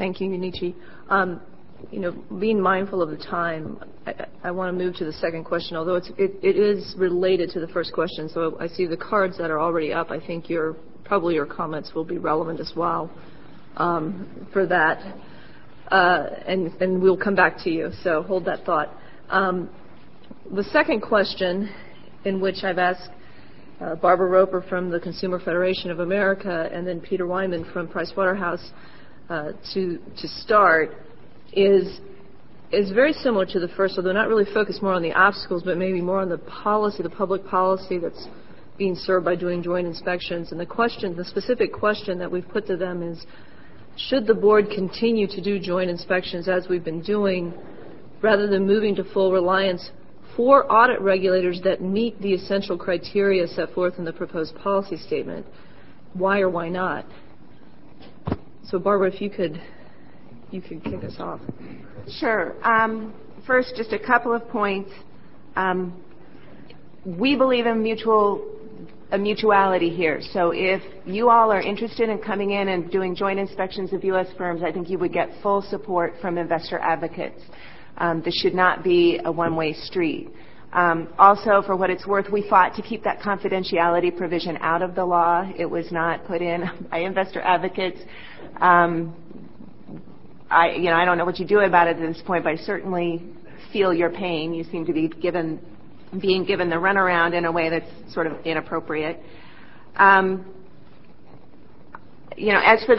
Thank you, Yunichi. Being mindful of the time, I want to move to the second question, although it is related to the first question. So I see the cards that are already up. I think probably your comments will be relevant as well for that. And we'll come back to you, so hold that thought. The second question, in which I've asked Barbara Roper from the Consumer Federation of America and then Peter Wyman from Pricewaterhouse to start, is very similar to the first, although not really focused more on the obstacles, but maybe more on the policy, the public policy that's being served by doing joint inspections. And the specific question that we've put to them is, should the board continue to do joint inspections as we've been doing, rather than moving to full reliance for audit regulators that meet the essential criteria set forth in the proposed policy statement? Why or why not? So, Barbara, if you could kick us off. Sure. First, just a couple of points. We believe in a mutuality here. So if you all are interested in coming in and doing joint inspections of U.S. firms, I think you would get full support from investor advocates. This should not be a one-way street. Also, for what it's worth, we fought to keep that confidentiality provision out of the law. It was not put in by investor advocates. I don't know what you do about it at this point, but I certainly feel your pain. You seem to be being given the runaround in a way that's sort of inappropriate. As for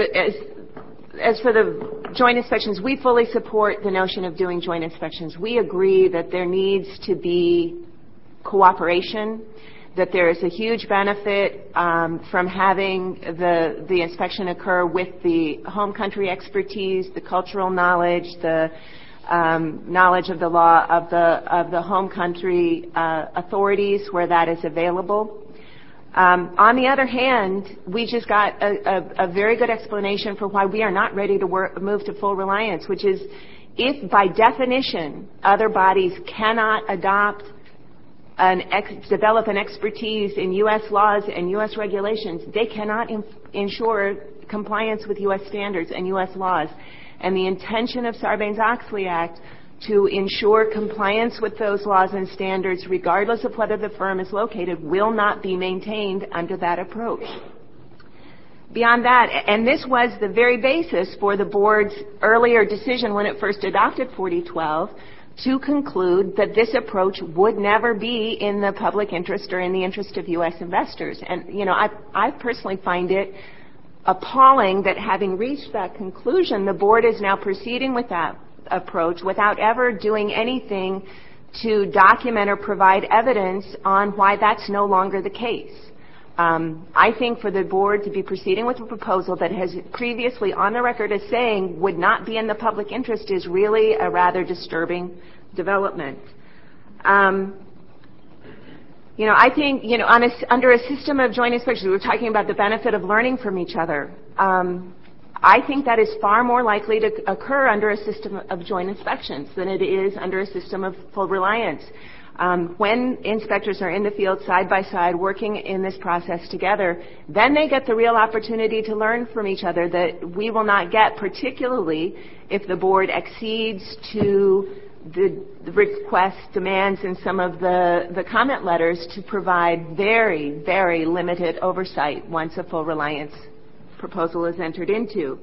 the joint inspections, we fully support the notion of doing joint inspections. We agree that there needs to be cooperation, that there is a huge benefit from having the inspection occur with the home country expertise, the cultural knowledge, the knowledge of the law of the home country authorities where that is available. On the other hand, we just got a very good explanation for why we are not ready to move to full reliance, which is if by definition other bodies cannot develop an expertise in U.S. laws and U.S. regulations, they cannot ensure compliance with U.S. standards and U.S. laws. And the intention of Sarbanes-Oxley Act to ensure compliance with those laws and standards, regardless of whether the firm is located, will not be maintained under that approach. Beyond that, and this was the very basis for the board's earlier decision when it first adopted 4012, to conclude that this approach would never be in the public interest or in the interest of U.S. investors. And, I personally find it appalling that having reached that conclusion, the board is now proceeding with that approach without ever doing anything to document or provide evidence on why that's no longer the case. I think for the board to be proceeding with a proposal that has previously on the record as saying would not be in the public interest is really a rather disturbing development. I think, under a system of joint inspections, we were talking about the benefit of learning from each other. I think that is far more likely to occur under a system of joint inspections than it is under a system of full reliance. When inspectors are in the field side by side working in this process together, then they get the real opportunity to learn from each other that we will not get, particularly if the board accedes to the request demands in some of the comment letters to provide very, very limited oversight once a full reliance proposal is entered into.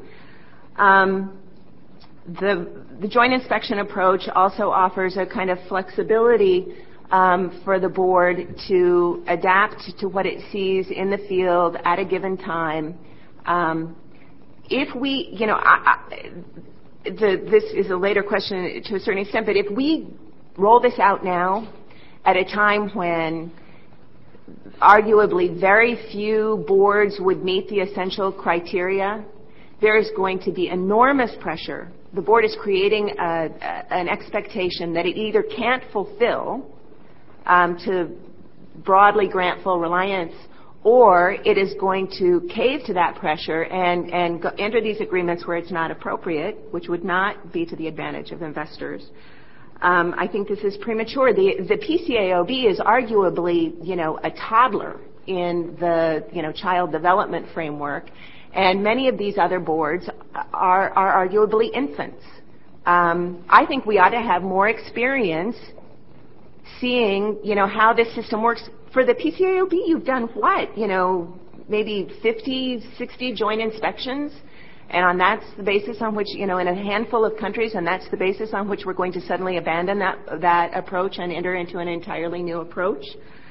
The joint inspection approach also offers a kind of flexibility for the board to adapt to what it sees in the field at a given time. If we, this is a later question to a certain extent, but if we roll this out now at a time when arguably very few boards would meet the essential criteria, there is going to be enormous pressure. The board is creating an expectation that it either can't fulfill to broadly grant full reliance, or it is going to cave to that pressure and enter these agreements where it's not appropriate, which would not be to the advantage of investors. I think this is premature. The PCAOB is arguably, a toddler in the, child development framework. And many of these other boards are arguably infants. I think we ought to have more experience seeing, how this system works. For the PCAOB, you've done what? Maybe 50, 60 joint inspections? And that's the basis on which, in a handful of countries, and that's the basis on which we're going to suddenly abandon that approach and enter into an entirely new approach.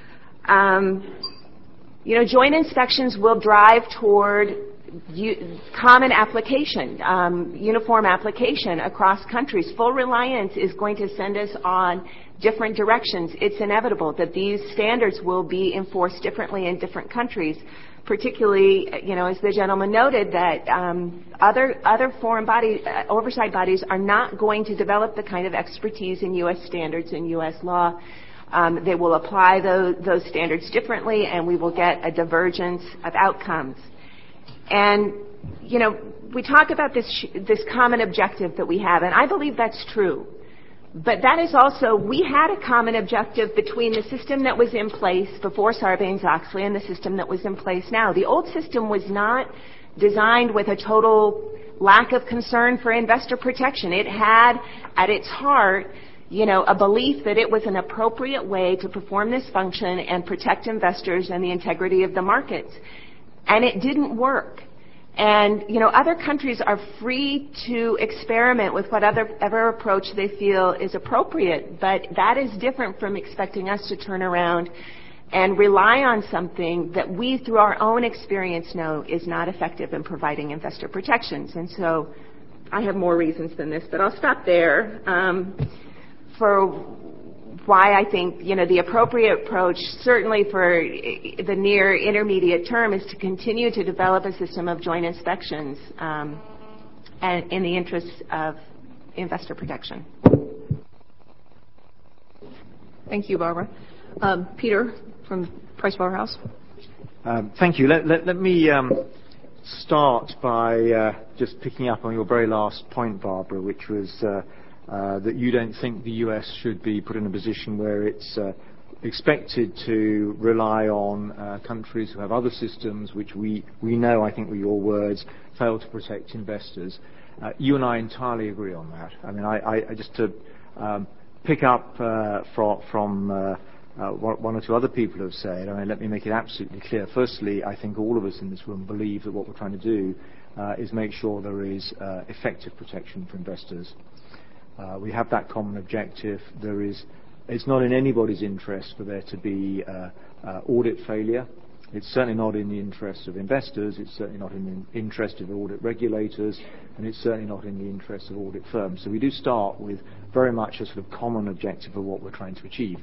Joint inspections will drive toward common application, uniform application across countries. Full reliance is going to send us on different directions. It's inevitable that these standards will be enforced differently in different countries, particularly, as the gentleman noted, that other foreign oversight bodies are not going to develop the kind of expertise in U.S. standards and U.S. law. They will apply those standards differently, and we will get a divergence of outcomes. And, we talk about this common objective that we have, and I believe that's true. But that is also, we had a common objective between the system that was in place before Sarbanes-Oxley and the system that was in place now. The old system was not designed with a total lack of concern for investor protection. It had at its heart, a belief that it was an appropriate way to perform this function and protect investors and the integrity of the markets. And it didn't work. And, other countries are free to experiment with whatever approach they feel is appropriate, but that is different from expecting us to turn around and rely on something that we, through our own experience, know is not effective in providing investor protections. And so I have more reasons than this, but I'll stop there for why I think, the appropriate approach, certainly for the near intermediate term, is to continue to develop a system of joint inspections and in the interests of investor protection. Thank you, Barbara. Peter from Pricewaterhouse. Thank you. Let me start by just picking up on your very last point, Barbara, which was that you don't think the U.S. should be put in a position where it's expected to rely on countries who have other systems which we know, I think were your words, fail to protect investors. You and I entirely agree on that. I mean, I just to pick up from one or two other people have said, let me make it absolutely clear. Firstly, I think all of us in this room believe that what we're trying to do is make sure there is effective protection for investors. We have that common objective. It's not in anybody's interest for there to be audit failure. It's certainly not in the interest of investors. It's certainly not in the interest of audit regulators, and it's certainly not in the interest of audit firms. So we do start with very much a sort of common objective of what we're trying to achieve.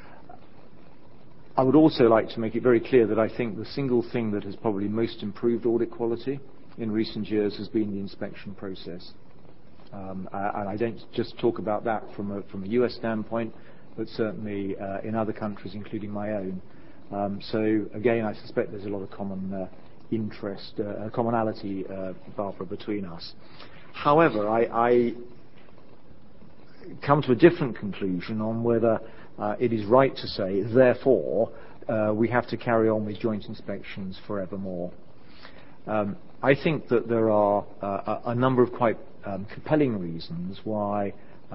I would also like to make it very clear that I think the single thing that has probably most improved audit quality in recent years has been the inspection process. And I don't just talk about that from a US standpoint, but certainly in other countries, including my own. So again, I suspect there's a lot of common commonality, Barbara, between us. However, I come to a different conclusion on whether it is right to say, therefore, we have to carry on with joint inspections forevermore. I think that there are a number of quite compelling reasons why,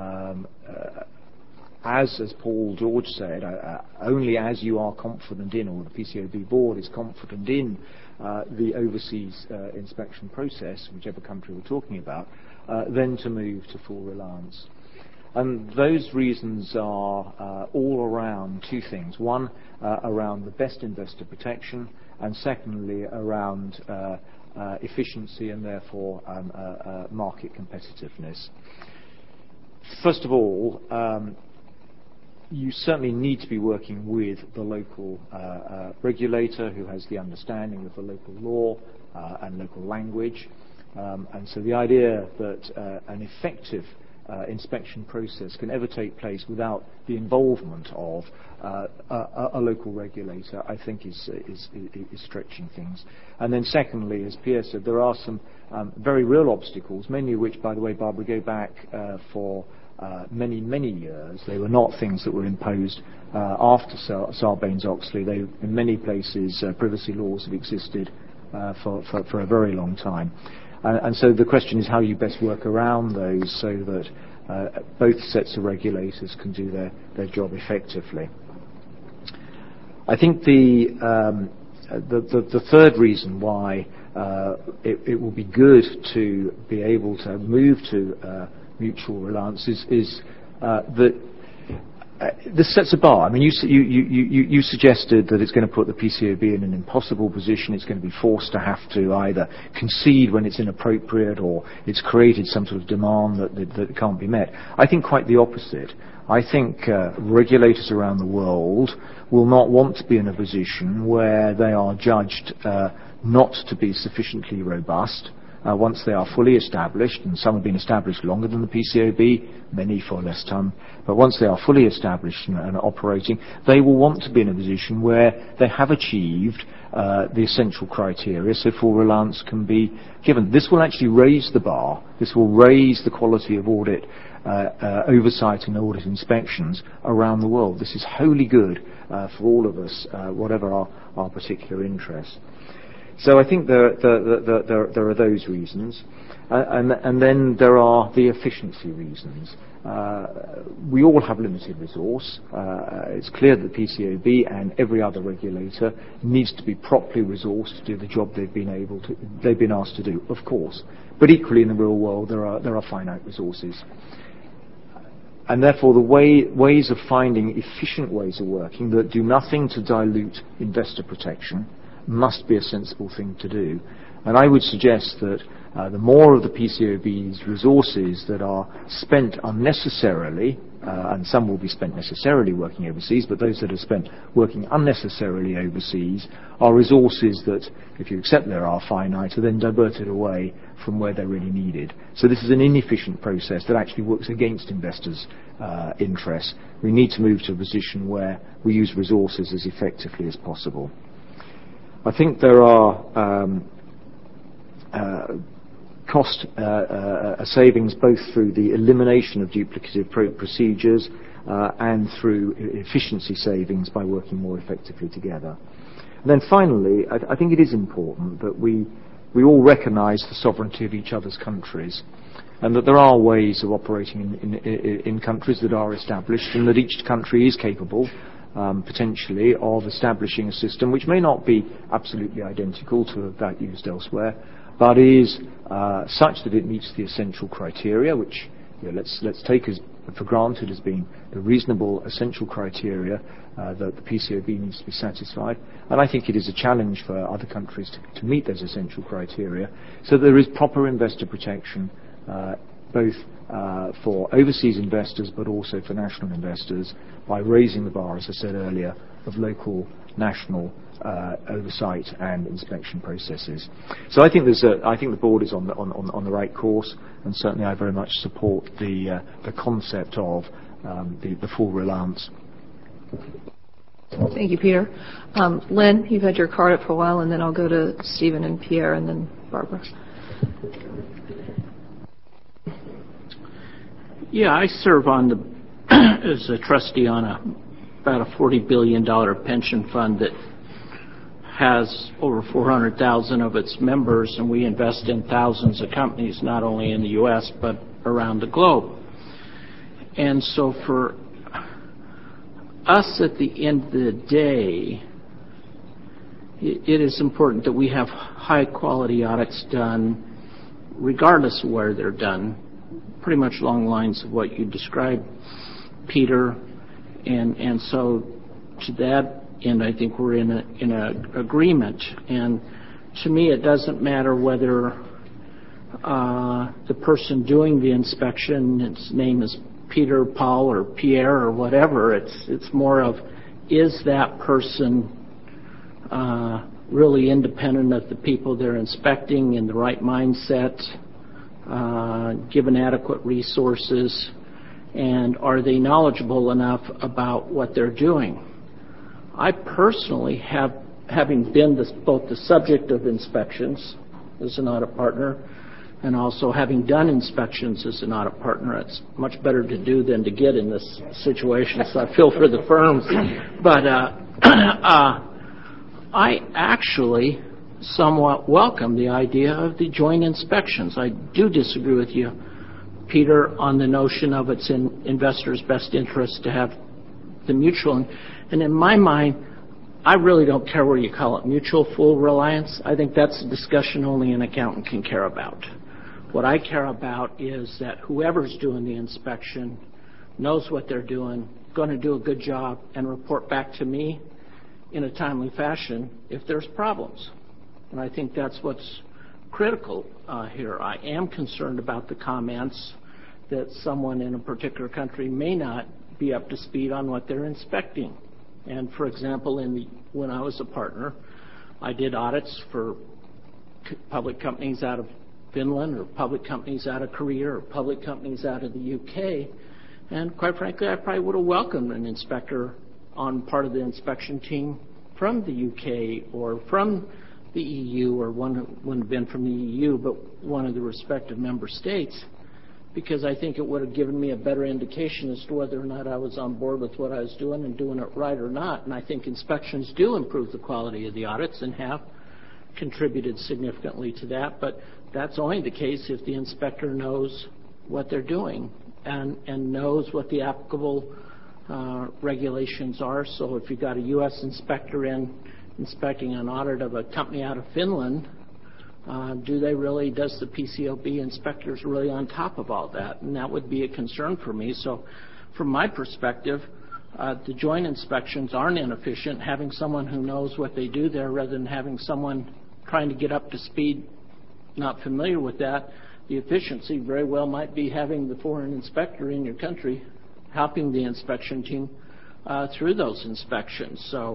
as Paul George said, only as you are confident in, or the PCAOB board is confident in, the overseas inspection process, whichever country we're talking about, then to move to full reliance. And those reasons are all around two things. One, around the best investor protection, and secondly, around efficiency and therefore market competitiveness. First of all, you certainly need to be working with the local regulator who has the understanding of the local law and local language. And so the idea that an effective inspection process can ever take place without the involvement of a local regulator, I think is stretching things. And then secondly, as Pierre said, there are some very real obstacles, many of which, by the way, Barbara, go back for many, many years. They were not things that were imposed after Sarbanes-Oxley. In many places, privacy laws have existed for a very long time. And so the question is how you best work around those so that both sets of regulators can do their job effectively. I think the third reason why it will be good to be able to move to mutual reliance is that this sets a bar. I mean, you suggested that it's going to put the PCAOB in an impossible position. It's going to be forced to have to either concede when it's inappropriate or it's created some sort of demand that can't be met. I think quite the opposite. I think regulators around the world will not want to be in a position where they are judged not to be sufficiently robust once they are fully established, and some have been established longer than the PCAOB, many for less time, but once they are fully established and operating, they will want to be in a position where they have achieved the essential criteria so full reliance can be given. This will actually raise the bar. This will raise the quality of audit oversight and audit inspections around the world. This is wholly good for all of us, whatever our particular interests. So I think there are those reasons, and then there are the efficiency reasons. We all have limited resource. It's clear that the PCAOB and every other regulator needs to be properly resourced to do the job they've been asked to do, of course. But equally in the real world, there are finite resources. And therefore, the ways of finding efficient ways of working that do nothing to dilute investor protection must be a sensible thing to do. And I would suggest that the more of the PCAOB's resources that are spent unnecessarily, and some will be spent necessarily working overseas, but those that are spent working unnecessarily overseas are resources that, if you accept they are finite, are then diverted away from where they're really needed. So this is an inefficient process that actually works against investors' interests. We need to move to a position where we use resources as effectively as possible. I think there are cost savings both through the elimination of duplicative procedures and through efficiency savings by working more effectively together. And then finally, I think it is important that we all recognise the sovereignty of each other's countries, and that there are ways of operating in countries that are established, and that each country is capable potentially of establishing a system which may not be absolutely identical to that used elsewhere, but is such that it meets the essential criteria, which let's take as for granted as being the reasonable essential criteria that the PCAOB needs to be satisfied. And I think it is a challenge for other countries to meet those essential criteria, so there is proper investor protection both for overseas investors but also for national investors by raising the bar, as I said earlier, of local, national oversight and inspection processes. So I think the board is on the right course, and certainly I very much support the concept of the full reliance. Thank you, Peter. Lynn, you've had your card up for a while, and then I'll go to Stephen and Pierre, and then Barbara. Yeah, I serve as a trustee on about a $40 billion pension fund that has over 400,000 of its members, and we invest in thousands of companies, not only in the U.S., but around the globe. And so for us, at the end of the day, it is important that we have high-quality audits done, regardless of where they're done, pretty much along the lines of what you described, Peter. And so to that end, I think we're in a agreement. And to me, it doesn't matter whether the person doing the inspection, its name is Peter, Paul, or Pierre, or whatever. It's more of, is that person really independent of the people they're inspecting, in the right mindset, given adequate resources, and are they knowledgeable enough about what they're doing? I personally having been both the subject of inspections as an audit partner and also having done inspections as an audit partner, it's much better to do than to get in this situation, so I feel for the firms. But I actually somewhat welcome the idea of the joint inspections. I do disagree with you, Peter, on the notion of it's in investors' best interest to have the mutual. And in my mind, I really don't care whether you call it mutual, full reliance. I think that's a discussion only an accountant can care about. What I care about is that whoever's doing the inspection knows what they're doing, going to do a good job, and report back to me in a timely fashion if there's problems. And I think that's what's critical here. I am concerned about the comments that someone in a particular country may not be up to speed on what they're inspecting. And for example, when I was a partner, I did audits for public companies out of Finland or public companies out of Korea or public companies out of the UK. And quite frankly, I probably would have welcomed an inspector on part of the inspection team from the UK or from the EU, or one who wouldn't have been from the EU, but one of the respective member states, because I think it would have given me a better indication as to whether or not I was on board with what I was doing and doing it right or not. And I think inspections do improve the quality of the audits and have contributed significantly to that. But that's only the case if the inspector knows what they're doing and knows what the applicable regulations are. So if you've got a U.S. inspector inspecting an audit of a company out of Finland, does the PCAOB inspectors really on top of all that? And that would be a concern for me. So from my perspective, the joint inspections aren't inefficient. Having someone who knows what they do there rather than having someone trying to get up to speed not familiar with that, the efficiency very well might be having the foreign inspector in your country helping the inspection team through those inspections. So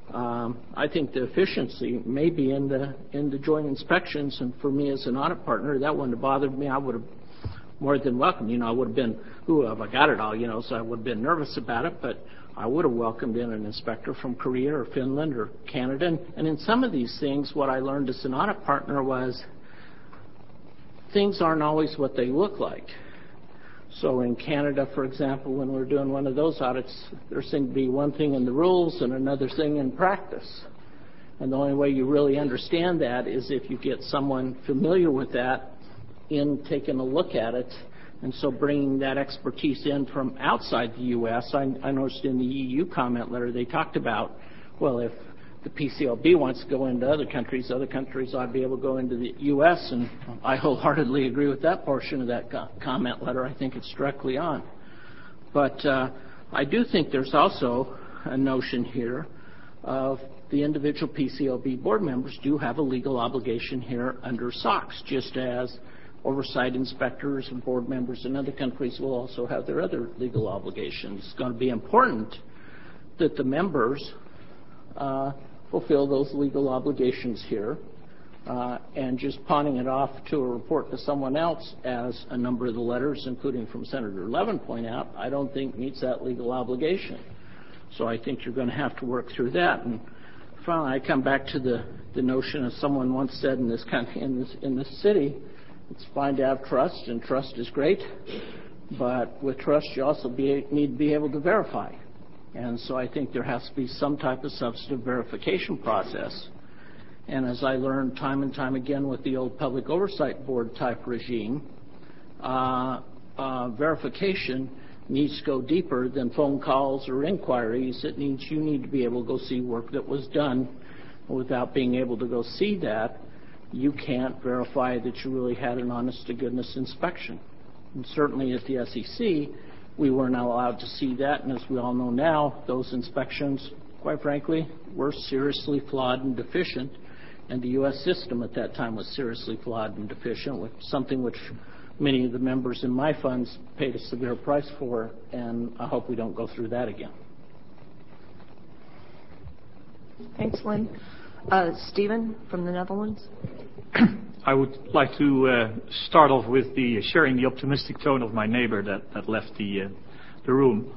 I think the efficiency may be in the joint inspections, and for me as an audit partner, that wouldn't have bothered me. I would have more than welcomed. I would have been, have I got it all? So I would have been nervous about it, but I would have welcomed in an inspector from Korea or Finland or Canada. And in some of these things, what I learned as an audit partner was things aren't always what they look like. So in Canada, for example, when we're doing one of those audits, there seemed to be one thing in the rules and another thing in practice. And the only way you really understand that is if you get someone familiar with that in taking a look at it. And so bringing that expertise in from outside the U.S., I noticed in the EU comment letter they talked about, well, if the PCAOB wants to go into other countries ought to be able to go into the U.S., and I wholeheartedly agree with that portion of that comment letter. I think it's directly on. But I do think there's also a notion here of the individual PCAOB board members do have a legal obligation here under SOX, just as oversight inspectors and board members in other countries will also have their other legal obligations. It's going to be important that the members fulfill those legal obligations here, and just pawning it off to a report to someone else, as a number of the letters, including from Senator Levin, point out, I don't think meets that legal obligation. So I think you're going to have to work through that. And finally, I come back to the notion, as someone once said in this country, in this city, it's fine to have trust, and trust is great, but with trust you also need to be able to verify. And so I think there has to be some type of substantive verification process. And as I learned time and time again with the old public oversight board type regime, verification needs to go deeper than phone calls or inquiries. It means you need to be able to go see work that was done. Without being able to go see that, you can't verify that you really had an honest-to-goodness inspection. And certainly at the SEC, we were not allowed to see that, and as we all know now, those inspections, quite frankly, were seriously flawed and deficient, and the U.S. system at that time was seriously flawed and deficient, with something which many of the members in my funds paid a severe price for, and I hope we don't go through that again. Thanks, Lynn. Stephen from the Netherlands. I would like to start off with sharing the optimistic tone of my neighbor that left the room.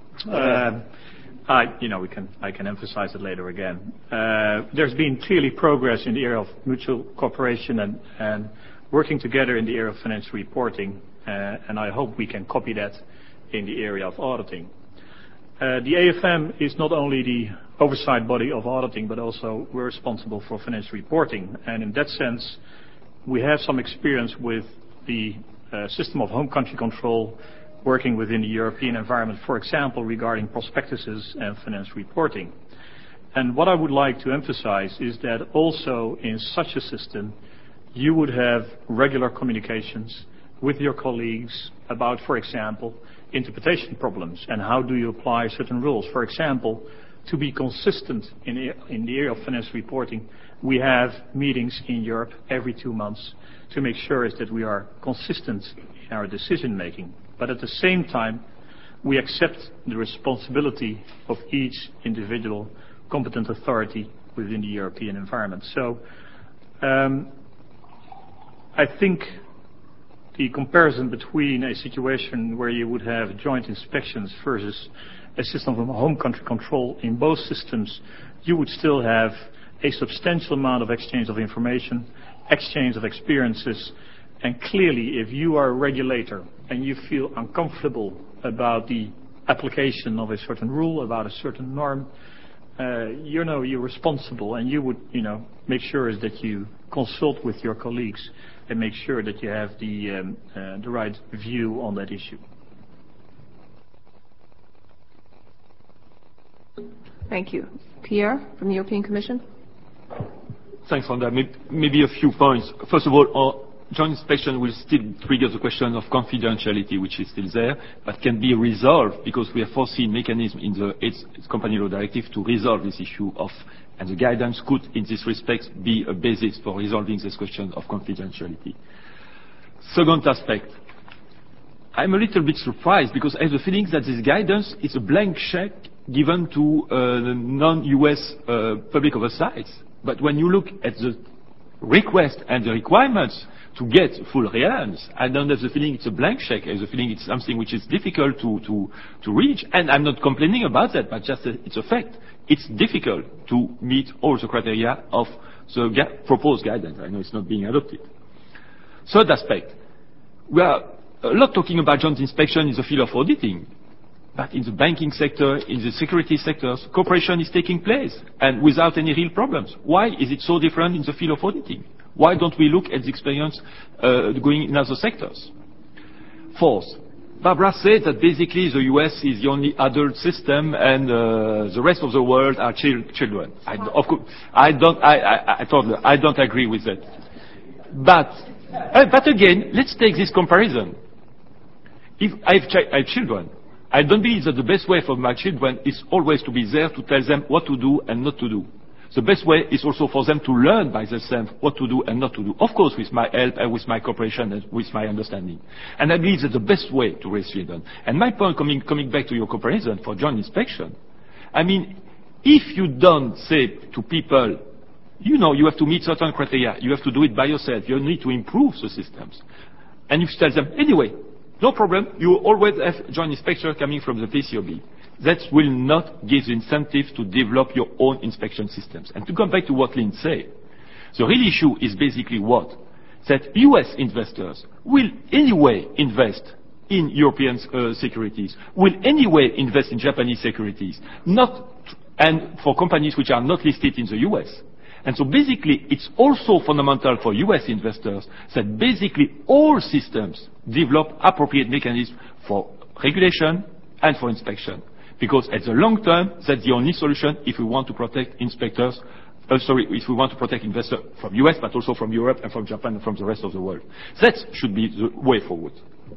I can emphasize it later again. There's been clearly progress in the area of mutual cooperation and working together in the area of financial reporting, and I hope we can copy that in the area of auditing. The AFM is not only the oversight body of auditing, but also we're responsible for financial reporting. And in that sense, we have some experience with the system of home country control working within the European environment, for example, regarding prospectuses and financial reporting. And what I would like to emphasize is that also in such a system, you would have regular communications with your colleagues about, for example, interpretation problems and how do you apply certain rules. For example, to be consistent in the area of financial reporting, we have meetings in Europe every 2 months to make sure is that we are consistent in our decision making. But at the same time, we accept the responsibility of each individual competent authority within the European environment. So I think the comparison between a situation where you would have joint inspections versus a system of home country control, in both systems you would still have a substantial amount of exchange of information, exchange of experiences, and clearly if you are a regulator and you feel uncomfortable about the application of a certain rule, about a certain norm, you're responsible, and you would make sure is that you consult with your colleagues and make sure that you have the right view on that issue. Thank you. Pierre, from the European Commission. Thanks, Rhonda. Maybe a few points. First of all, joint inspection will still trigger the question of confidentiality, which is still there, but can be resolved because we have foreseen mechanism in the company law directive to resolve this issue of, and the guidance could, in this respect, be a basis for resolving this question of confidentiality. Second aspect, I'm a little bit surprised because I have the feeling that this guidance is a blank check given to non-US public oversights. But when you look at the request and the requirements to get full realms, I don't have the feeling it's a blank check. I have the feeling it's something which is difficult to reach. And I'm not complaining about that, but just it's a fact. It's difficult to meet all the criteria of the proposed guidance. I know it's not being adopted. Third aspect, we are a lot talking about joint inspection in the field of auditing. But in the banking sector, in the security sectors, cooperation is taking place and without any real problems. Why is it so different in the field of auditing? Why don't we look at the experience going in other sectors? Fourth, Barbara said that basically the US is the only adult system and the rest of the world are children. I don't agree with that. But again, let's take this comparison. If I have children, I don't believe that the best way for my children is always to be there to tell them what to do and not to do. The best way is also for them to learn by themselves what to do and not to do. Of course, with my help and with my cooperation and with my understanding. And I believe that's the best way to raise children. And my point, coming back to your comparison for joint inspection, I mean, if you don't say to people, you have to meet certain criteria, you have to do it by yourself, you need to improve the systems. And if you tell them, anyway, no problem, you always have joint inspection coming from the PCOB. That will not give the incentive to develop your own inspection systems. And to come back to what Lynn said, the real issue is basically what? That US investors will anyway invest in European securities, will anyway invest in Japanese securities, and for companies which are not listed in the US. And so basically, it's also fundamental for US investors that basically all systems develop appropriate mechanisms for regulation and for inspection. Because at the long term, that's the only solution if we want to protect if we want to protect investors from US, but also from Europe and from Japan and from the rest of the world. That should be the way forward.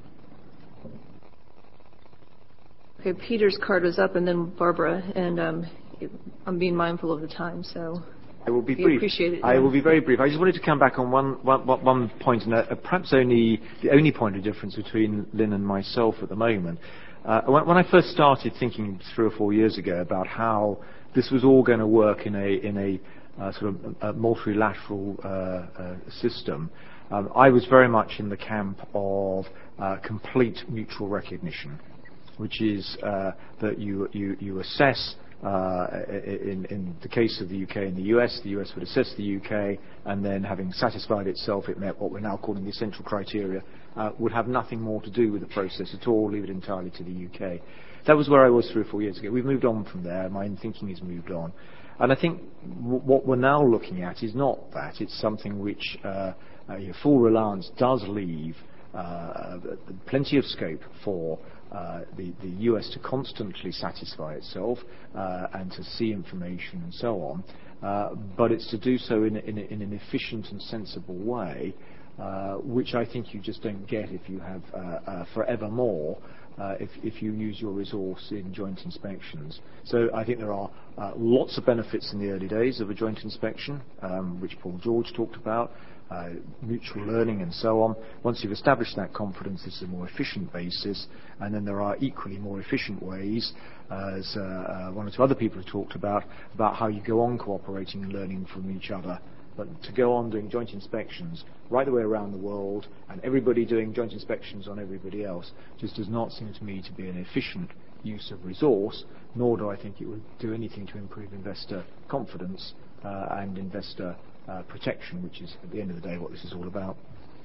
Okay, Peter's card was up, and then Barbara, and I'm being mindful of the time, so I will be brief. Appreciate it. I will be very brief. I just wanted to come back on one point, and perhaps the only point of difference between Lynn and myself at the moment. When I first started thinking 3 or 4 years ago about how this was all going to work in a sort of a multilateral system, I was very much in the camp of complete mutual recognition, which is that you assess. In the case of the UK and the US would assess the UK, and then having satisfied itself, it met what we're now calling the essential criteria, would have nothing more to do with the process at all, leave it entirely to the UK. That was where I was 3 or 4 years ago. We've moved on from there. My thinking has moved on. And I think what we're now looking at is not that. It's something which full reliance does leave plenty of scope for the US to constantly satisfy itself and to see information and so on. But it's to do so in an efficient and sensible way, which I think you just don't get if you have forevermore if you use your resource in joint inspections. So I think there are lots of benefits in the early days of a joint inspection, which Paul George talked about, mutual learning and so on. Once you've established that confidence, this is a more efficient basis, and then there are equally more efficient ways, as one or two other people have talked about how you go on cooperating and learning from each other. But to go on doing joint inspections right the way around the world and everybody doing joint inspections on everybody else just does not seem to me to be an efficient use of resource, nor do I think it would do anything to improve investor confidence and investor protection, which is at the end of the day what this is all about.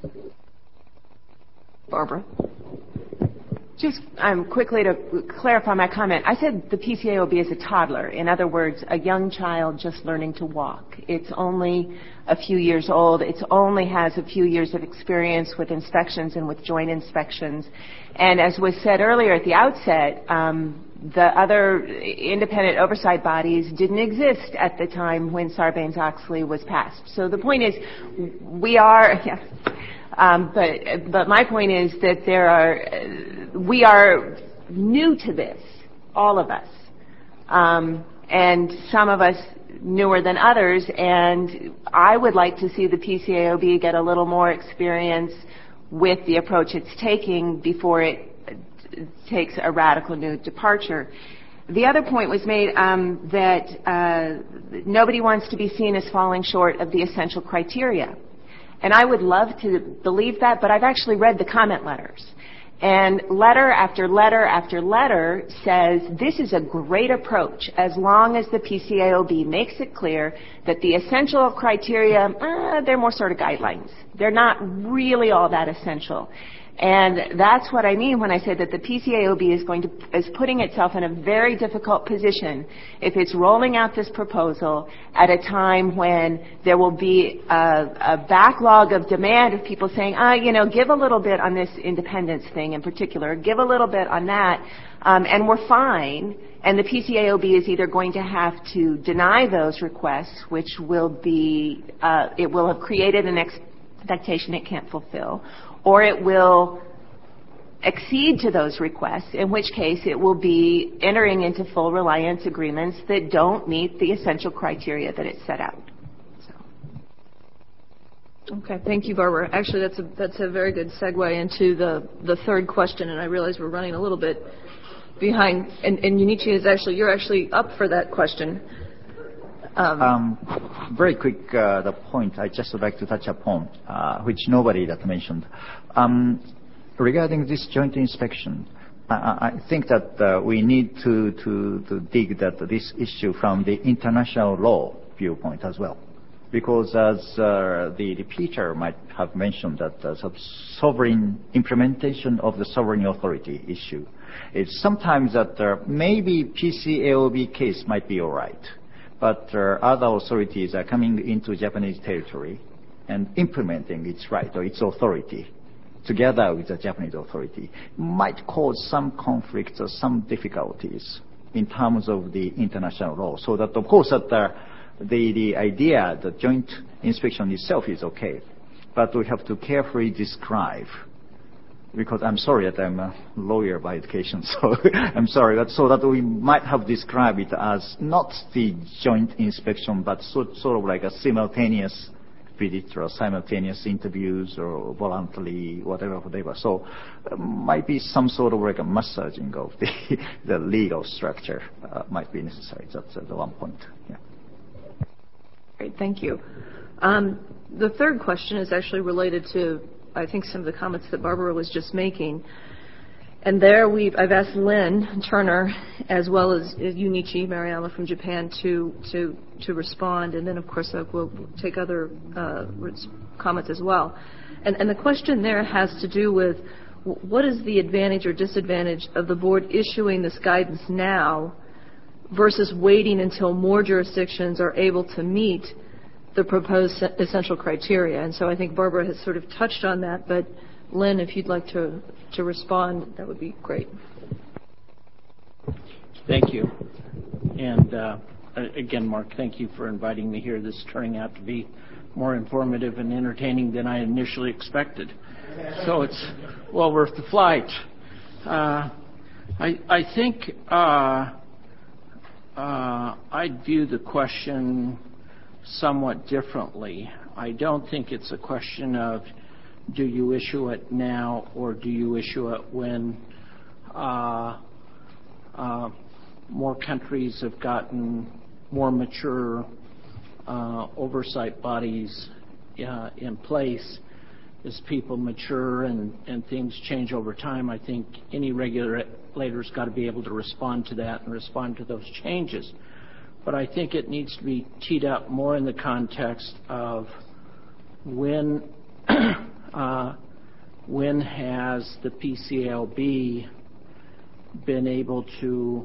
Barbara? Just quickly to clarify my comment, I said the PCAOB is a toddler. In other words, a young child just learning to walk. It's only a few years old. It only has a few years of experience with inspections and with joint inspections. And as was said earlier at the outset, the other independent oversight bodies didn't exist at the time when Sarbanes-Oxley was passed. So the point is, we are... Yeah. But my point is that we are new to this, all of us, and some of us newer than others. And I would like to see the PCAOB get a little more experience with the approach it's taking before it takes a radical new departure. The other point was made that nobody wants to be seen as falling short of the essential criteria. And I would love to believe that, but I've actually read the comment letters. And letter after letter after letter says this is a great approach as long as the PCAOB makes it clear that the essential criteria, they're more sort of guidelines. They're not really all that essential. And that's what I mean when I say that the PCAOB is putting itself in a very difficult position if it's rolling out this proposal at a time when there will be a backlog of demand of people saying, give a little bit on this independence thing in particular, give a little bit on that, and we're fine. And the PCAOB is either going to have to deny those requests, which will be, it will have created an expectation it can't fulfill, or it will accede to those requests, in which case it will be entering into full reliance agreements that don't meet the essential criteria that it set out. Okay, thank you, Barbara. Actually, that's a very good segue into the third question, and I realize we're running a little bit behind. And Junichi you're actually up for that question. Very quick, the point I just would like to touch upon, which nobody that mentioned. Regarding this joint inspection, I think that we need to dig this issue from the international law viewpoint as well. Because as the Peter might have mentioned that sovereign implementation of the sovereign authority issue, it's sometimes that maybe PCAOB case might be all right. But other authorities are coming into Japanese territory and implementing its right or its authority together with the Japanese authority might cause some conflicts or some difficulties in terms of the international law. So that, of course, that the idea, the joint inspection itself is okay, but we have to carefully describe. Because I'm sorry that I'm a lawyer by education, so I'm sorry, but so that we might have described it as not the joint inspection, but sort of like a simultaneous visit or simultaneous interviews or voluntary, whatever. So might be some sort of like a massaging of the legal structure might be necessary. That's the one point. Yeah. Great, thank you. The third question is actually related to, I think, some of the comments that Barbara was just making. And there I've asked Lynn Turner as well as Junichi Maruyama from Japan to respond, and then of course we'll take other comments as well. And the question there has to do with what is the advantage or disadvantage of the board issuing this guidance now versus waiting until more jurisdictions are able to meet the proposed essential criteria. And so I think Barbara has sort of touched on that, but Lynn, if you'd like to respond, that would be great. Thank you. And again, Mark, thank you for inviting me here. This is turning out to be more informative and entertaining than I initially expected. So it's well worth the flight. I think I'd view the question somewhat differently. I don't think it's a question of do you issue it now or do you issue it when more countries have gotten more mature oversight bodies in place. As people mature and things change over time, I think any regulator's got to be able to respond to that and respond to those changes. But I think it needs to be teed up more in the context of when has the PCAOB been able to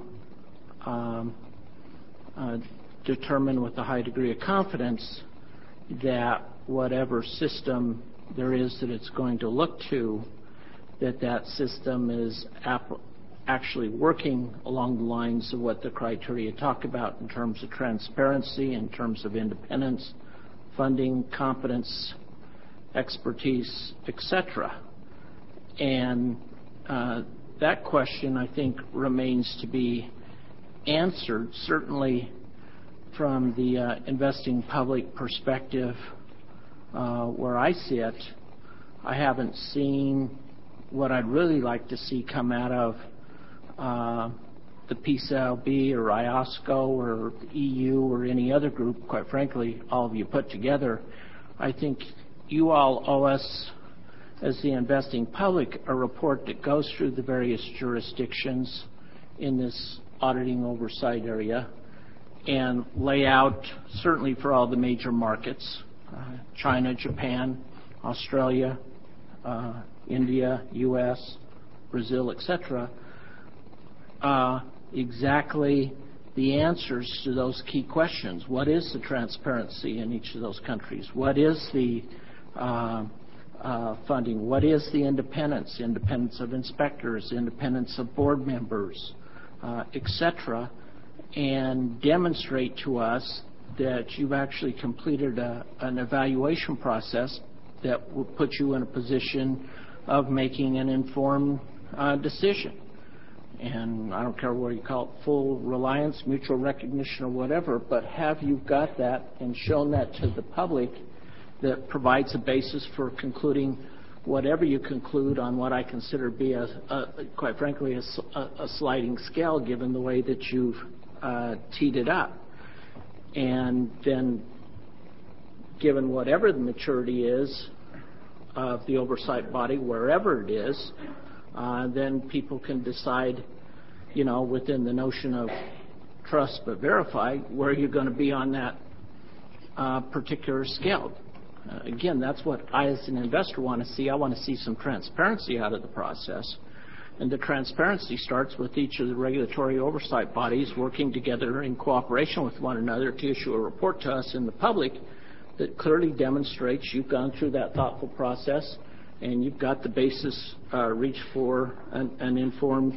determine with a high degree of confidence that whatever system there is that it's going to look to, that system is actually working along the lines of what the criteria talk about in terms of transparency, in terms of independence, funding, competence, expertise, etc. And that question, I think, remains to be answered, certainly from the investing public perspective where I sit. I haven't seen what I'd really like to see come out of the PCAOB or IOSCO or the EU or any other group, quite frankly, all of you put together. I think you all owe us, as the investing public, a report that goes through the various jurisdictions in this auditing oversight area and lay out, certainly for all the major markets, China, Japan, Australia, India, U.S., Brazil, etc., exactly the answers to those key questions. What is the transparency in each of those countries? What is the funding? What is the independence? Independence of inspectors, independence of board members, etc., and demonstrate to us that you've actually completed an evaluation process that will put you in a position of making an informed decision. And I don't care what you call it, full reliance, mutual recognition, or whatever, but have you got that and shown that to the public that provides a basis for concluding whatever you conclude on what I consider to be, quite frankly, a sliding scale, given the way that you've teed it up. And then, given whatever the maturity is of the oversight body, wherever it is, then people can decide, within the notion of trust but verify, where you're going to be on that particular scale. Again, that's what I, as an investor, want to see. I want to see some transparency out of the process. And the transparency starts with each of the regulatory oversight bodies working together in cooperation with one another to issue a report to us in the public that clearly demonstrates you've gone through that thoughtful process and you've got the basis reached for an informed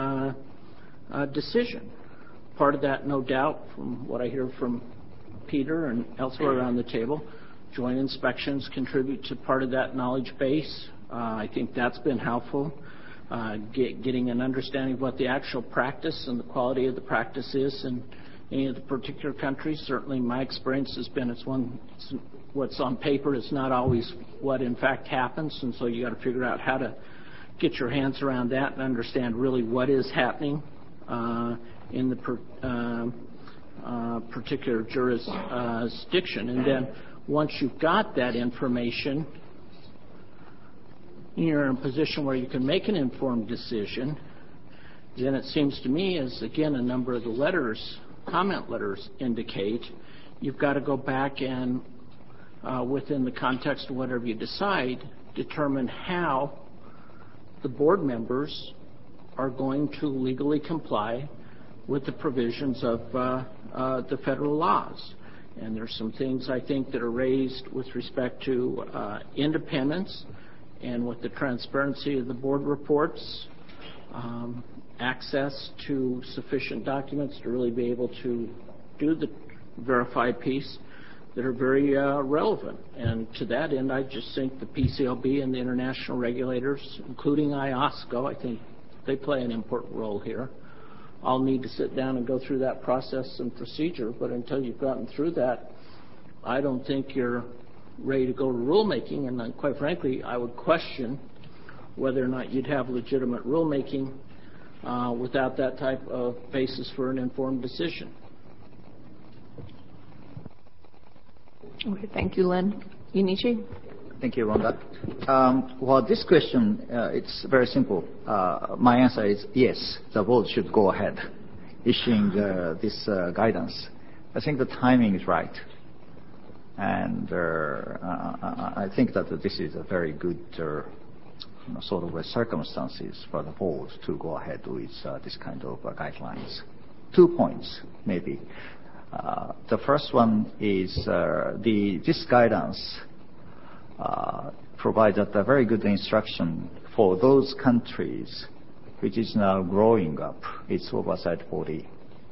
decision. Part of that, no doubt, from what I hear from Peter and elsewhere around the table, joint inspections contribute to part of that knowledge base. I think that's been helpful. Getting an understanding of what the actual practice and the quality of the practice is in any of the particular countries. Certainly my experience has been what's on paper is not always what in fact happens, and so you got to figure out how to get your hands around that and understand really what is happening in the particular jurisdiction. And then once you've got that information, you're in a position where you can make an informed decision. Then it seems to me, as again a number of the comment letters indicate, you've got to go back and within the context of whatever you decide, determine how the board members are going to legally comply with the provisions of the federal laws. And there's some things I think that are raised with respect to independence and with the transparency of the board reports, access to sufficient documents to really be able to do the verified piece that are very relevant. And to that end, I just think the PCLB and the international regulators, including IOSCO, I think they play an important role here. I'll need to sit down and go through that process and procedure, but until you've gotten through that, I don't think you're ready to go to rulemaking, and quite frankly, I would question whether or not you'd have legitimate rulemaking without that type of basis for an informed decision. Okay, thank you, Len. Junichi? Thank you, Rhonda. Well, this question, it's very simple. My answer is yes, the board should go ahead issuing this guidance. I think the timing is right. And I think that this is a very good sort of circumstances for the board to go ahead with this kind of guidelines. 2 points, maybe. The first one is this guidance provides a very good instruction for those countries which is now growing up its oversight body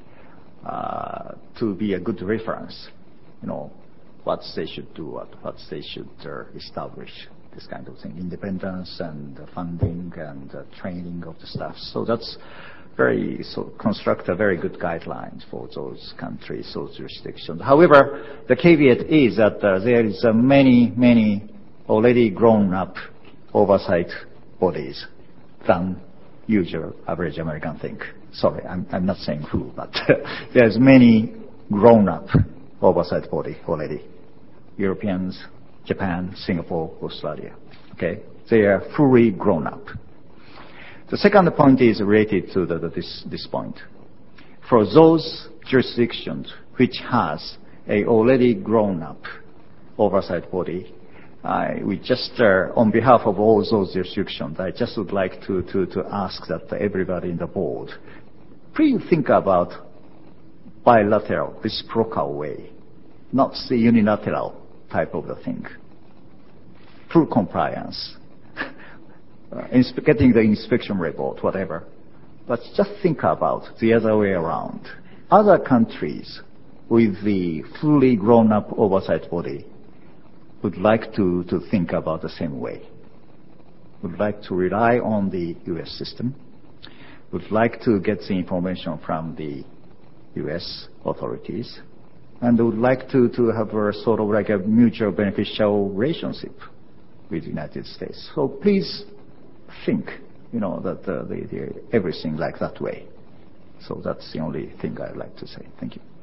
to be a good reference, what they should do, what they should establish, this kind of thing, independence and funding and training of the staff. So that's construct a very good guidelines for those countries, those jurisdictions. However, the caveat is that there is many already grown up oversight bodies than usual average American think. Sorry, I'm not saying who, but there's many grown up oversight body already. Europeans, Japan, Singapore, Australia. Okay? They are fully grown up. The second point is related to this point. For those jurisdictions which has a already grown up oversight body, we just, on behalf of all those jurisdictions, I just would like to ask that everybody in the board, please think about bilateral, reciprocal way, not the unilateral type of the thing. Full compliance. Getting the inspection report, whatever. But just think about the other way around. Other countries with the fully grown-up oversight body would like to think about the same way. Would like to rely on the U.S. system. Would like to get the information from the U.S. authorities. And would like to have a sort of like a mutual beneficial relationship with the United States. So please think, that everything like that way. So that's the only thing I'd like to say. Thank you.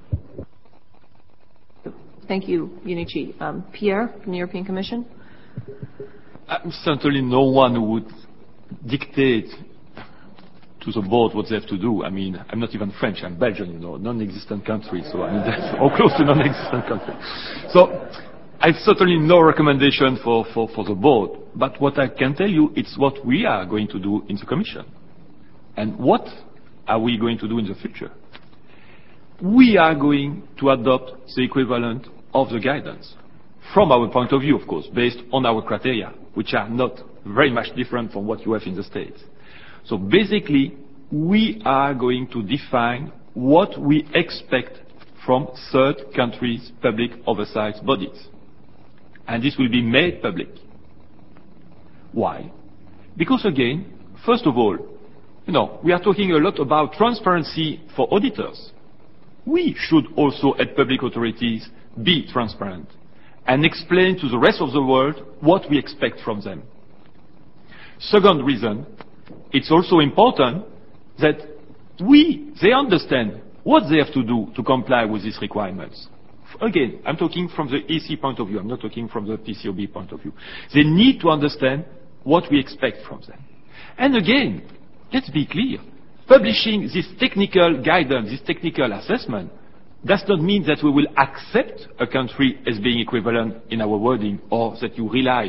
Thank you, Junichi. Pierre from the European Commission? Certainly no one who would dictate to the board what they have to do. I mean, I'm not even French, I'm Belgian, non-existent country. So, I mean, that's all close to non-existent country. So, I've certainly no recommendation for the board. But what I can tell you, it's what we are going to do in the Commission. And what are we going to do in the future? We are going to adopt the equivalent of the guidance. From our point of view, of course, based on our criteria, which are not very much different from what you have in the States. So basically, we are going to define what we expect from third countries' public oversight bodies. And this will be made public. Why? Because again, first of all, we are talking a lot about transparency for auditors. We should also, at public authorities, be transparent and explain to the rest of the world what we expect from them. Second reason, it's also important that they understand what they have to do to comply with these requirements. Again, I'm talking from the EC point of view. I'm not talking from the PCOB point of view. They need to understand what we expect from them. And again, let's be clear. Publishing this technical guidance, this technical assessment, does not mean that we will accept a country as being equivalent in our wording or that you rely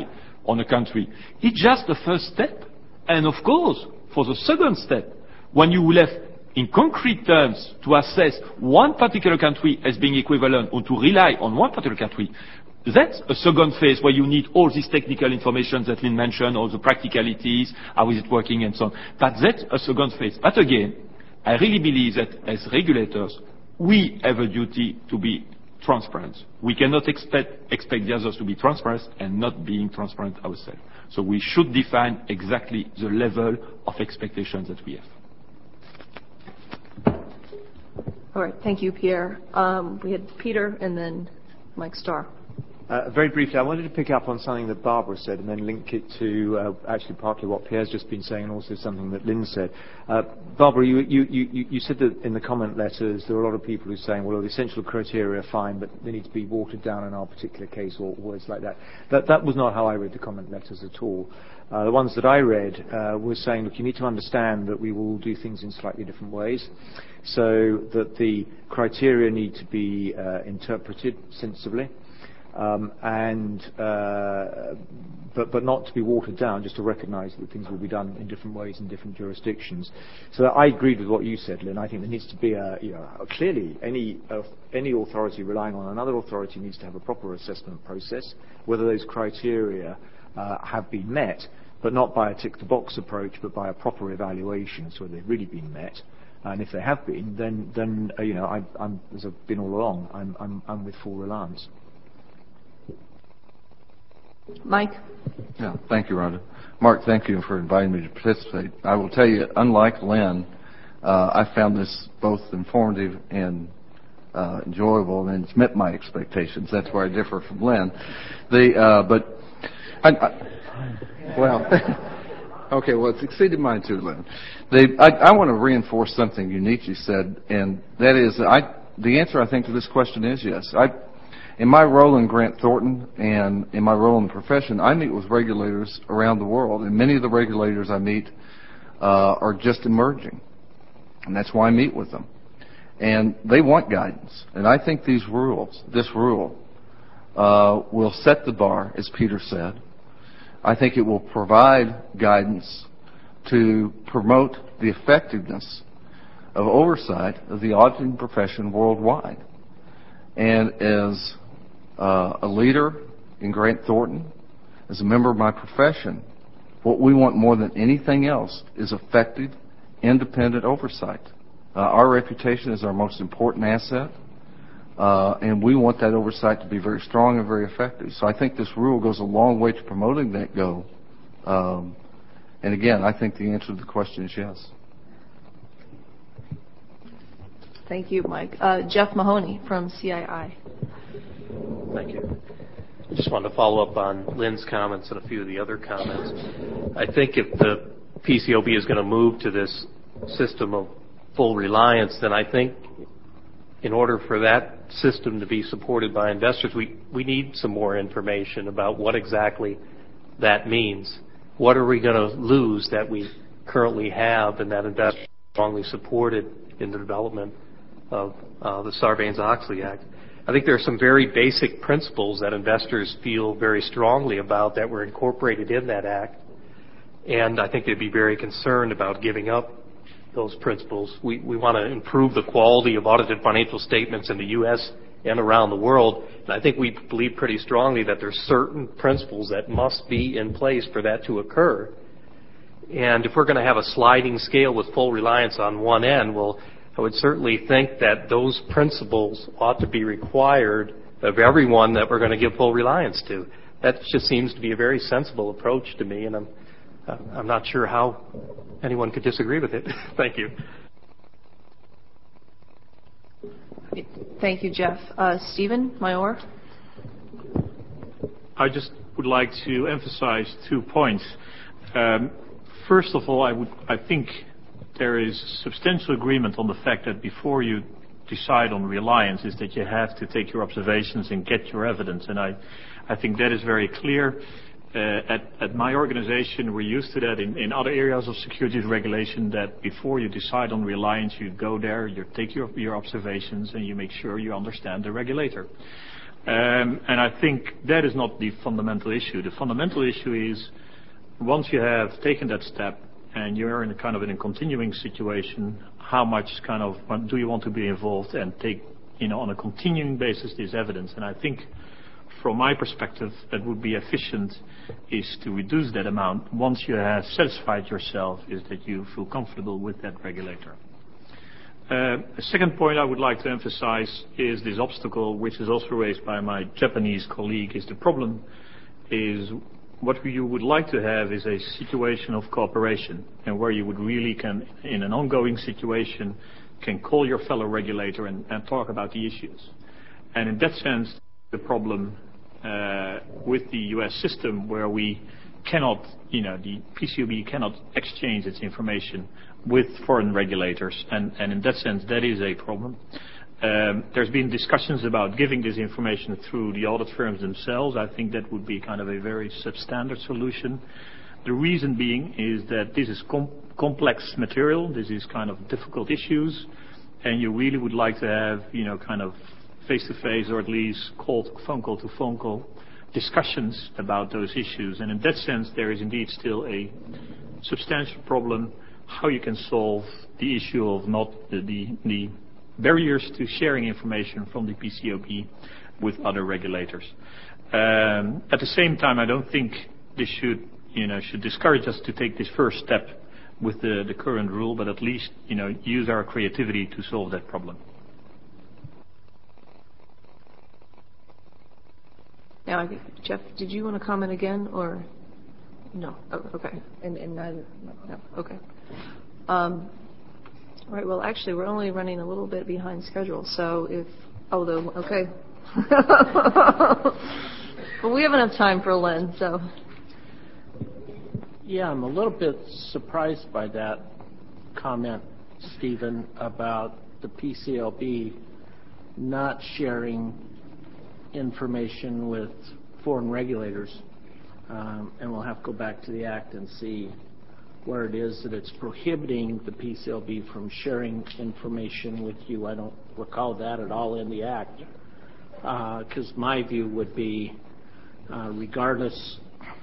on a country. It's just the first step. And of course, for the second step, when you will have in concrete terms to assess one particular country as being equivalent or to rely on one particular country, that's a second phase where you need all this technical information that Lynn mentioned, all the practicalities, how is it working and so on. But that's a second phase. But again, I really believe that as regulators, we have a duty to be transparent. We cannot expect the others to be transparent and not being transparent ourselves. So we should define exactly the level of expectations that we have. All right. Thank you, Pierre. We had Peter and then Mike Starr. Very briefly, I wanted to pick up on something that Barbara said and then link it to actually partly what Pierre's just been saying and also something that Lynn said. Barbara, you said that in the comment letters there are a lot of people who are saying, well, the essential criteria are fine, but they need to be watered down in our particular case, or words like that. That was not how I read the comment letters at all. The ones that I read were saying, look, you need to understand that we will do things in slightly different ways, so that the criteria need to be interpreted sensibly. But not to be watered down, just to recognise that things will be done in different ways in different jurisdictions. So I agreed with what you said, Lynn. I think there needs to be clearly any authority relying on another authority needs to have a proper assessment process, whether those criteria have been met, but not by a tick-the-box approach, but by a proper evaluation, so they've really been met. And if they have been, then I'm, as I've been all along, I'm with full reliance. Mike? Yeah, thank you, Rhonda. Mark, thank you for inviting me to participate. I will tell you, unlike Lynn, I found this both informative and enjoyable, and it's met my expectations. That's where I differ from Lynn. Okay, well, it's exceeded mine too, Lynn. I want to reinforce something uniquely said, and that is the answer, I think, to this question is yes. In my role in Grant Thornton and in my role in the profession, I meet with regulators around the world, and many of the regulators I meet are just emerging, and that's why I meet with them. And they want guidance, and I think this rule will set the bar, as Peter said. I think it will provide guidance to promote the effectiveness of oversight of the auditing profession worldwide. And as a leader in Grant Thornton, as a member of my profession, what we want more than anything else is effective, independent oversight. Our reputation is our most important asset, and we want that oversight to be very strong and very effective. So I think this rule goes a long way to promoting that goal. And again, I think the answer to the question is yes. Thank you, Mike. Jeff Mahoney from CII. Thank you. I just wanted to follow up on Lynn's comments and a few of the other comments. I think if the PCAOB is going to move to this system of full reliance, then I think in order for that system to be supported by investors, we need some more information about what exactly that means. What are we going to lose that we currently have and that investors strongly supported in the development of the Sarbanes-Oxley Act? I think there are some very basic principles that investors feel very strongly about that were incorporated in that act, and I think they'd be very concerned about giving up those principles. We want to improve the quality of audited financial statements in the U.S. and around the world, and I think we believe pretty strongly that there's certain principles that must be in place for that to occur. And if we're going to have a sliding scale with full reliance on one end, well, I would certainly think that those principles ought to be required of everyone that we're going to give full reliance to. That just seems to be a very sensible approach to me, and I'm not sure how anyone could disagree with it. Thank you. Thank you, Jeff. Stephen Mayor? I just would like to emphasize 2 points. First of all, I think there is substantial agreement on the fact that before you decide on reliance is that you have to take your observations and get your evidence. And I think that is very clear. At my organization, we're used to that in other areas of securities regulation, that before you decide on reliance, you go there, you take your observations, and you make sure you understand the regulator. And I think that is not the fundamental issue. The fundamental issue is once you have taken that step and you're in a continuing situation, how much do you want to be involved and take, on a continuing basis this evidence? And I think from my perspective, that would be efficient is to reduce that amount once you have satisfied yourself is that you feel comfortable with that regulator. A second point I would like to emphasize is this obstacle, which is also raised by my Japanese colleague, is the problem is what you would like to have is a situation of cooperation and where you would really can, in an ongoing situation, can call your fellow regulator and talk about the issues. And in that sense, the problem with the U.S. system where we cannot, the PCAOB cannot exchange its information with foreign regulators, and in that sense, that is a problem. There's been discussions about giving this information through the audit firms themselves. I think that would be kind of a very substandard solution. The reason being is that this is complex material. This is kind of difficult issues, and you really would like to have, kind of face-to-face or at least phone call to phone call discussions about those issues. And in that sense, there is indeed still a substantial problem how you can solve the issue of not the barriers to sharing information from the PCAOB with other regulators. At the same time, I don't think this should discourage us to take this first step with the current rule, but at least, use our creativity to solve that problem. Now, Jeff, did you want to comment again, or no? Oh, okay. And neither. No. Okay. All right. Well, actually, we're only running a little bit behind schedule. So okay. Well, we have enough time for Lynn. So. Yeah, I'm a little bit surprised by that comment, Stephen, about the PCAOB not sharing information with foreign regulators, and we'll have to go back to the Act and see where it is that it's prohibiting the PCAOB from sharing information with you. I don't recall that at all in the Act, because my view would be, regardless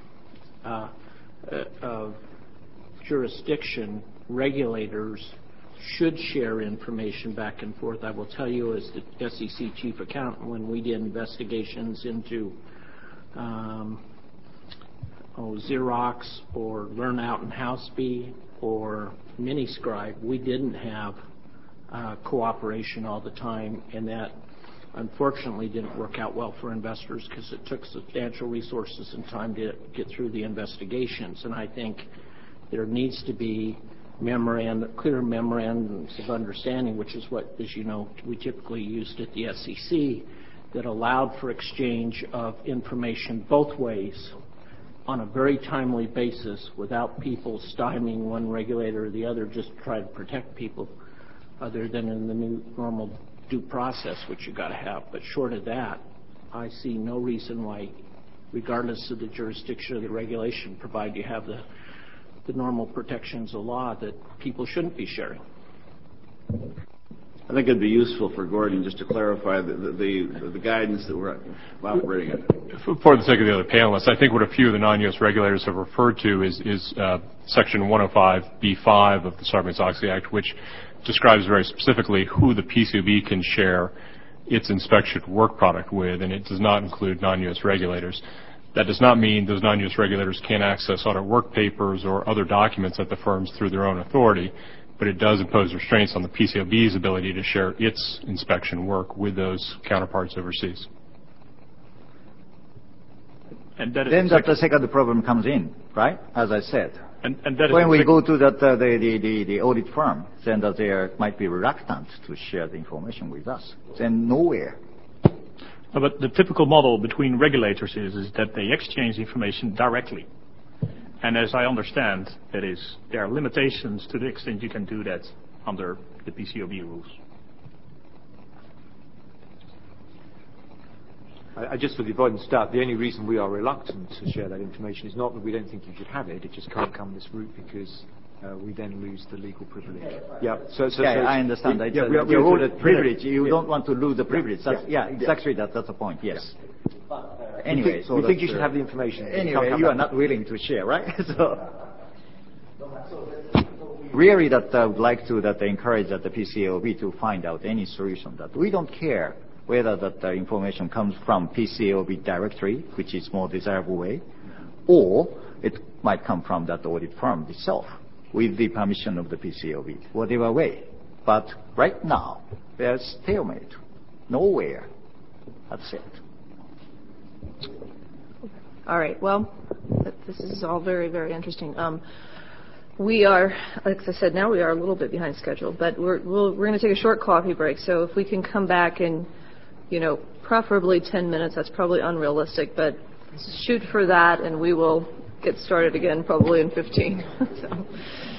of jurisdiction, regulators should share information back and forth. I will tell you, as the SEC chief accountant, when we did investigations into Xerox or Learnout and Houseby or Miniscribe, we didn't have cooperation all the time, and that unfortunately didn't work out well for investors because it took substantial resources and time to get through the investigations. And I think there needs to be clear memorandums of understanding, which is what, as you know, we typically used at the SEC, that allowed for exchange of information both ways on a very timely basis without people stymieing one regulator or the other just to try to protect people, other than in the new normal due process, which you got to have. But short of that, I see no reason why, regardless of the jurisdiction of the regulation, provided you have the normal protections of law, that people shouldn't be sharing. I think it'd be useful for Gordon just to clarify the guidance that we're operating in. For the sake of the other panelists, I think what a few of the non-U.S. regulators have referred to is Section 105(b)(5) of the Sarbanes-Oxley Act, which describes very specifically who the PCAOB can share its inspection work product with, and it does not include non-U.S. regulators. That does not mean those non-U.S. regulators can't access audit work papers or other documents at the firms through their own authority, but it does impose restraints on the PCAOB's ability to share its inspection work with those counterparts overseas. And then the second problem comes in, right? As I said. And that when we go to the audit firm, then they might be reluctant to share the information with us. Then nowhere. But the typical model between regulators is that they exchange information directly. And as I understand, there are limitations to the extent you can do that under the PCAOB rules. I just for the avoidance of doubt, the only reason we are reluctant to share that information is not that we don't think you should have it. It just can't come this route because we then lose the legal privilege. I understand. We are privilege. You don't want to lose the privilege. Exactly. That's the point. Yes. Anyway, we think you should have the information. Anyway, you are not willing to share, right? Really, that I would like to encourage the PCAOB to find out any solution. That we don't care whether that the information comes from PCAOB directory, which is more desirable way, or it might come from that audit firm itself with the permission of the PCAOB, whatever way. But right now, there's stalemate. Nowhere. That's it. All right. Well, this is all very, very interesting. We are, like I said, now we are a little bit behind schedule, but we're going to take a short coffee break. So if we can come back in, preferably 10 minutes. That's probably unrealistic, but shoot for that, and we will get started again probably in 15. So.